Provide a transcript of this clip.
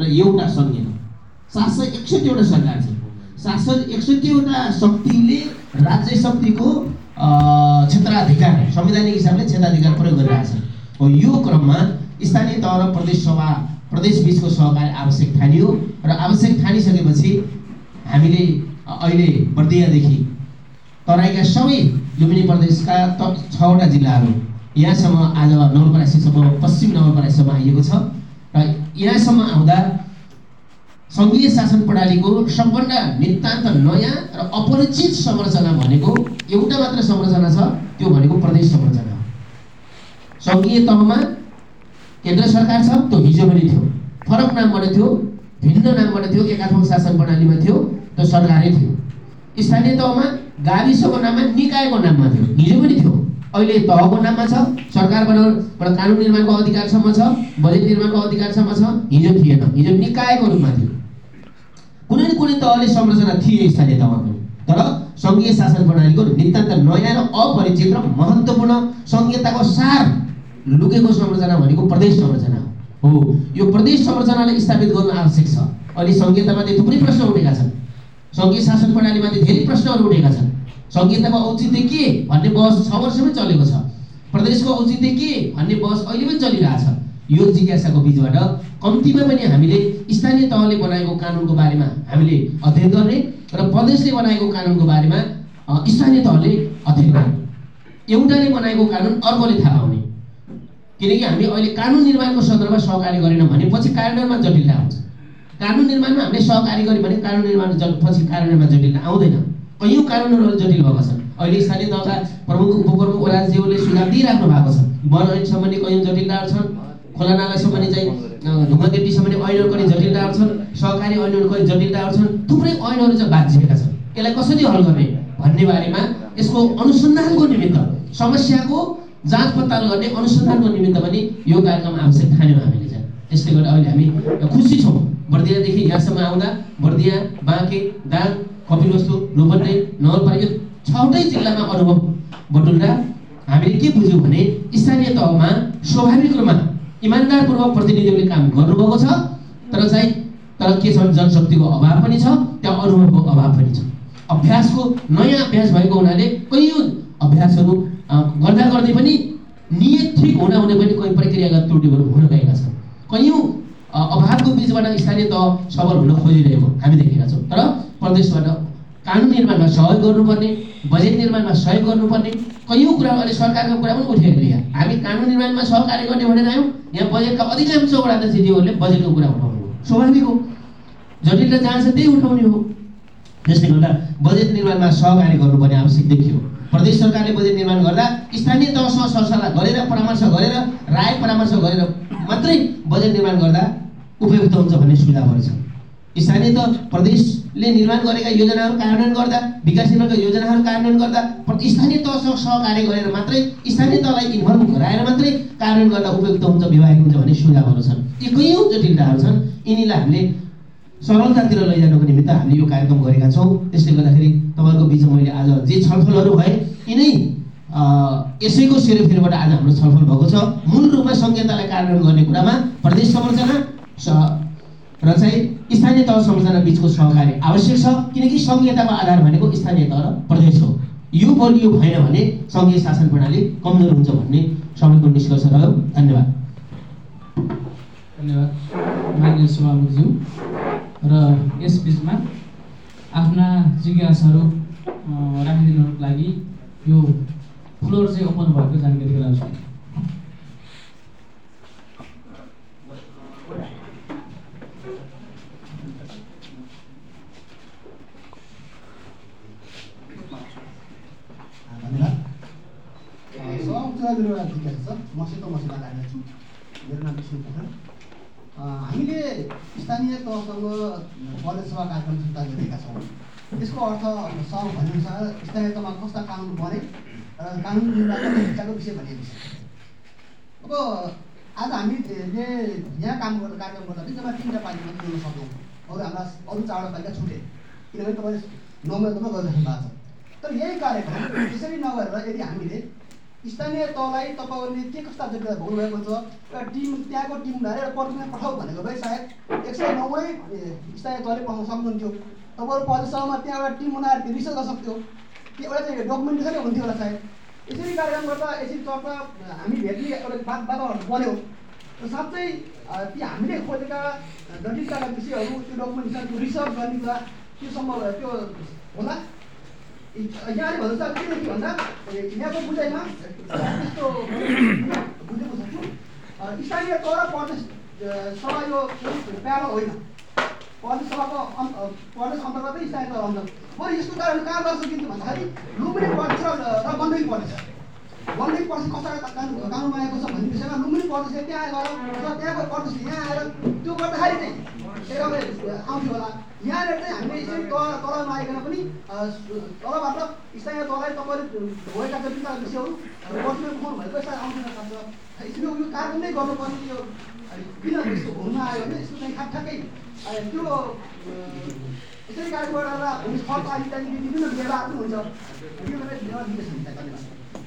एउटा सङ्घीय 761वटा सरकार छ। 761वटा शक्तिले राज्य शक्तिको क्षेत्राधिकार संवैधानिक हिसाबले क्षेत्राधिकार प्रयोग गरिरहेछ। हो यो क्रममा स्थानीय तह र प्रदेश सभा प्रदेश बीचको सहकारी आवश्यक ठानियो र आवश्यक ठानिसकेपछि हामीले अहिले बर्दियादेखि तराईका सबै लुम्बिनी प्रदेशका 6वटा जिल्लाहरू यहाँसम्म आज नवलपरासीसम्म पश्चिम नवलपरासीसम्म आइएको छ र यहाँसम्म आउँदा सङ्घीय शासन प्रणालीको सबभन्दा नितान्त नयाँ र अपरिचित संरचना भनेको एउटा मात्र संरचना छ, त्यो भनेको प्रदेश संरचना हो। सङ्घीय तहमा केन्द्र सरकार छ, त्यो हिजो पनि थियो, फरक नामबाट थियो, भिन्न नामबाट थियो, एकात्मक शासन प्रणालीमा थियो, त्यो सरकारै थियो। स्थानीय तहमा गाविसको नाममा निकायको नाममा थियो, हिजो पनि थियो, अहिले तहको नाममा छ, सरकार बनाउन कानुन निर्माणको अधिकारसम्म छ, बजेट निर्माणको अधिकारसम्म छ, हिजो थिएन, हिजो निकायको रूपमा थियो। कुनै न कुनै तहले संरचना थियो स्थानीय तहमा पनि, तर सङ्घीय शासन प्रणालीको नितान्त नयाँ र अपरिचित र महत्त्वपूर्ण सङ्घीयताको सार लुकेको संरचना भनेको प्रदेश संरचना हो। यो प्रदेश संरचनालाई स्थापित गर्नु आवश्यक छ। अहिले सङ्घीयतामाथि थुप्रै प्रश्न उठेका छन्, सङ्घीय शासन प्रणालीमाथि धेरै प्रश्नहरू उठेका छन्। सङ्घीयताको औचित्य के भन्ने बहस 6 वर्षमै चलेको छ, प्रदेशको औचित्य के भन्ने बहस अहिले पनि चलिरहेछ। यो जिज्ञासाको बिचबाट कम्तीमा पनि हामीले स्थानीय तहले बनाएको कानुनको बारेमा हामीले अध्ययन गर्ने र प्रदेशले बनाएको कानुनको बारेमा स्थानीय तहले अध्ययन गर्ने। एउटाले बनाएको कानुन अर्कोले थाहा पाउने, किनकि हामी अहिले कानुन निर्माणको सन्दर्भमा सहकार्य गरेनौँ भने पछि कार्यान्वयनमा जटिलता आउँछ। कानुन निर्माणमा हामीले सहकार्य गर्यौँ भने कार्यान्वयनमा पछि कार्यान्वयनमा जटिलता आउँदैन। कैयौँ कानुनहरू जटिल भएका छन्। अहिले स्थानीय तहका प्रमुख उपप्रमुख ओराज्यहरूले सुझाव दिइराख्नु भएको छ। वन ऐन सम्बन्धी कैयौँ जटिलताहरू छन्, खोला नाला सम्बन्धी चाहिँ ढुङ्गा गेटी सम्बन्धी ऐनहरूको नि जटिलताहरू छन्, सहकारी ऐनहरूको नि जटिलताहरू छन्, थुप्रै ऐनहरू चाहिँ बाँधिएका छन्। यसलाई कसरी हल गर्ने भन्ने बारेमा यसको अनुसन्धानको निमित्त समस्याको जाँच पत्ता गर्ने अनुसन्धानको निमित्त पनि यो कार्यक्रम आवश्यक ठान्यौँ हामीले चाहिँ। त्यसले गर्दा अहिले हामी खुसी छौँ। बर्दियादेखि यहाँसम्म आउँदा बर्दिया, बाँके, दाङ, कपिलवस्तु, रूपन्देही, नवलपरासी 6वटै जिल्लामा अनुभव बटुल्दा हामीले के बुझ्यौँ भने स्थानीय तहमा स्वाभाविक रूपमा इमान्दारपूर्वक प्रतिनिधिहरूले काम गर्नुभएको छ, तर के छ जनशक्तिको अभाव पनि छ, त्यहाँ अनुभवको अभाव पनि छ। अभ्यासको नयाँ अभ्यास भएको हुनाले कैयौँ अभ्यासहरू गर्दा गर्दै पनि नियत ठिक हुँदा पनि कोही प्रक्रियागत त्रुटिहरू हुन गएका छन्। कैयौँ अभावको बिचबाट स्थानीय तह सबल हुन खोजिरहेको हामी देखेका छौँ। तर प्रदेशबाट कानुन निर्माणमा सहयोग गर्नुपर्ने, बजेट निर्माणमा सहयोग गर्नुपर्ने कैयौँ कुरा, अहिले सरकारको कुरा पनि उठेको यहाँ हामी कानुन निर्माणमा सहकार्य गर्ने भनेर आयौँ। यहाँ बजेटका अधिकांश वडा अध्यक्षज्यूहरूले बजेटको कुरा उठाउनु हो, स्वाभाविक हो, जटिलता जहाँ छ त्यही उठाउने हो। त्यसले गर्दा बजेट निर्माणमा सहकार्य गर्नुपर्ने आवश्यक देखियो। प्रदेश सरकारले बजेट निर्माण गर्दा स्थानीय तहसँग सरसल्लाह गरेर, परामर्श गरेर, राय परामर्श गरेर मात्रै बजेट निर्माण गर्दा उपयुक्त हुन्छ भन्ने सुझावहरू छ। स्थानीय तह प्रदेशले निर्माण गरेका योजनाहरू कार्यान्वयन गर्दा, विकास निर्माणका योजनाहरू कार्यान्वयन गर्दा स्थानीय तहसँग सहकार्य गरेर मात्रै, स्थानीय तहलाई इन्भल्भ गराएर मात्रै कार्यान्वयन गर्दा उपयुक्त हुन्छ, व्यवहारिक हुन्छ भन्ने सुझावहरू छन्। यी कैयौँ जटिलताहरू छन्, यिनीलाई हामीले सरलतातिर लैजानुको निमित्त हामीले यो कार्यक्रम गरेका छौँ। त्यसले गर्दाखेरि तपाईँहरूको बिचमा मैले आज जे छलफलहरू भए यिनै यसैको सेरोफेरोबाट आज हाम्रो छलफल भएको छ। मूल रूपमा सङ्घीयतालाई कार्यान्वयन गर्ने कुरामा प्रदेश संरचना र चाहिँ स्थानीय तह संरचना बिचको सहकार्य आवश्यक छ, किनकि सङ्घीयताको आधार भनेको स्थानीय तह र प्रदेश हो। यो बलियो भएन भने सङ्घीय शासन प्रणाली कमजोर हुन्छ भन्ने सबैको निष्कर्ष रह्यो। धन्यवाद। धन्यवाद माननीय सभामुखज्यू। र यस बिचमा आफ्ना जिज्ञासाहरू राखिदिनुको लागि यो फ्लोर चाहिँ ओपन भएको जानकारी गराउँछु। मेरो नाम विष्णु पोखरेल। हामीले स्थानीय तहसँग प्रदेश सभा कार्यक्रम सुन्ता गरेका छौँ। यसको अर्थ सर भनेअनुसार स्थानीय तहमा कस्ता कानुन बने र कानुन निर्माणको हिंसाको विषय भनिएको छ। अब आज हामीले यहाँ काम गर्दा कार्यक्रम गर्दा चाहिँ जम्मा 3टा पालिका मात्रै जोड्न सक्यौँ, अरू हाम्रा अरू 4वटा पालिका छुटे, किनभने तपाईँले 9 महिनामा गरिराख्नु भएको छ। तर यही कार्यक्रम यसरी नगरेर यदि हामीले स्थानीय तहलाई तपाईँहरूले के कस्ता जग्गा भोग्नुभएको छ, एउटा टिम त्यहाँको टिम भएर पर्टिमा पठाऊ भनेको भए सायद 190 स्थानीय तहले पाउन सक्नुहुन्थ्यो। तपाईँहरू प्रदेशसभामा त्यहाँ एउटा टिम बनाएर त्यो रिसर्च गर्न सक्थ्यो। त्यो एउटा चाहिँ डकुमेन्टेसनै हुन्थ्यो होला सायद। यसरी कार्यक्रम गर्दा यसरी चर्चा हामी भेट्ने एउटा वातावरण बन्यो र साँच्चै ती हामीले खोजेका जटिलताका विषयहरू त्यो डकुमेन्टेसन त्यो रिसर्च गर्ने कुरा त्यो सम्भव त्यो होला। यहाँले भन्नुहुन्छ के भन्दा यहाँको बुझाइमा त्यस्तो बुझेको सक्छु स्थानीय तह र प्रदेश सभा यो प्यारो होइन। प्रदेश सभाको प्रदेश अन्तर्गतै स्थानीय तह हुन्छ। बरु यस्तो कारण कहाँ गर्न सकिन्छ भन्दाखेरि लुम्बिनी प्रदेश र गण्डकी प्रदेश गण्डकी प्रदेश कस्ता कानुन बनाएको छ भन्ने विषयमा लुम्बिनी प्रदेशले त्यहाँ गएर त्यहाँको प्रदेशले यहाँ आएर त्यो गर्दाखेरि चाहिँ आउँथ्यो होला। यहाँनिर चाहिँ हामीले यसरी तल नआइकन पनि तलबाट स्थानीय तहलाई तपाईँले भएका जटिलता विषयहरू पर्सनल फोन भएको यसलाई आउँदैन सक्छ। यसरी यो कार्यक्रम नै गर्नुपर्ने यो किन यस्तो हुन आयो भने यसको चाहिँ ठ्याक्कै त्यो यसरी कार्यक्रम गरेर खर्च इत्यादि विभिन्न व्यवहार पनि हुन्छ। यो निर्देशन धन्यवाद।